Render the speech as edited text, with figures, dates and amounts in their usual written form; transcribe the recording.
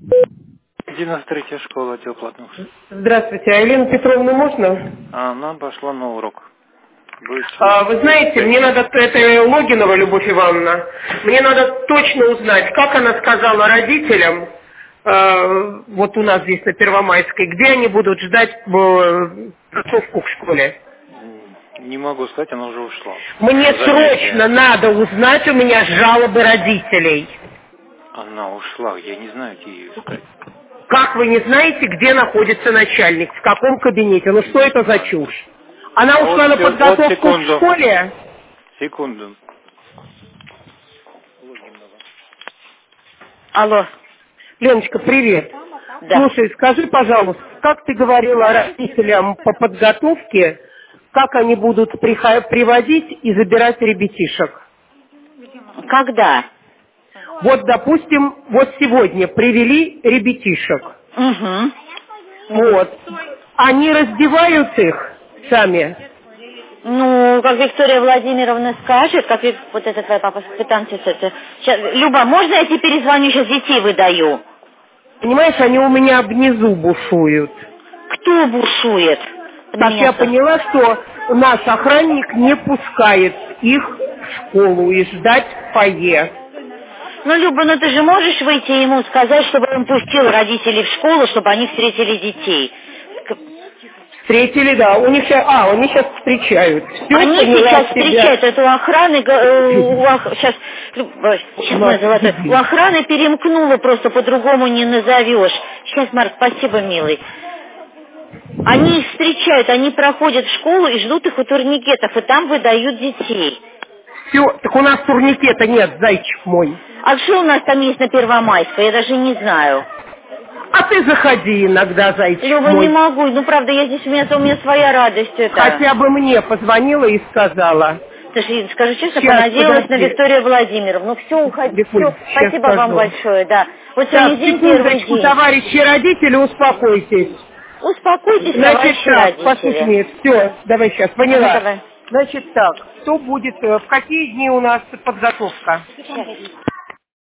93-я школа, отдел платных. Здравствуйте, а Елену Петровну можно? Она пошла на урок. Вы знаете, мне надо, это Логинова Любовь Ивановна, мне надо точно узнать, как она сказала родителям, вот у нас здесь на Первомайской, где они будут ждать отцовку в школе. Не могу сказать, она уже ушла. Мне срочно надо узнать, у меня жалобы родителей. Она ушла, я не знаю, где ее искать. Как вы не знаете, где находится начальник, в каком кабинете? Ну что это за чушь? Она ушла на подготовку в школе? Секунду. Алло. Леночка, привет. Да. Слушай, скажи, пожалуйста, как ты говорила родителям по подготовке, как они будут приводить и забирать ребятишек? Когда? Вот, допустим, вот сегодня привели ребятишек. Угу. Вот. Они раздевают их сами? Ну, как Виктория Владимировна скажет, как вот это твоя папа капитанция. Сейчас, Люба, можно я тебе перезвоню, сейчас детей выдаю? Понимаешь, они у меня внизу бушуют. Кто бушует? Так я поняла, что наш охранник не пускает их в школу и ждать в фойе. Ну, Люба, ну ты же можешь выйти ему сказать, чтобы он пустил родителей в школу, чтобы они встретили детей? Встретили, да. Они сейчас встречают. Все, они сейчас встречают. Это у охраны, у охраны перемкнуло, просто по-другому не назовешь. Сейчас, Марк, спасибо, милый. Они их встречают, они проходят в школу и ждут их у турникетов, и там выдают детей. Все, так у нас турникета нет, зайчик мой. А что у нас там есть на Первомайской, я даже не знаю. А ты заходи иногда, зайчик Люба, мой. не могу, ну правда, я здесь, у меня своя радость это. Хотя бы мне позвонила и сказала. Слушай, скажу честно, сейчас, понадеялась на Викторию Владимировну. Ну все, уходи, все. Спасибо скажу. вам большое, да. Вот сейчас, сегодня день, первый день. Товарищи родители, успокойтесь. Успокойтесь, значит, товарищи так, родители. послушай меня, все, давай сейчас, поняла. Давай. Значит так, что будет, в какие дни у нас подготовка? Сейчас.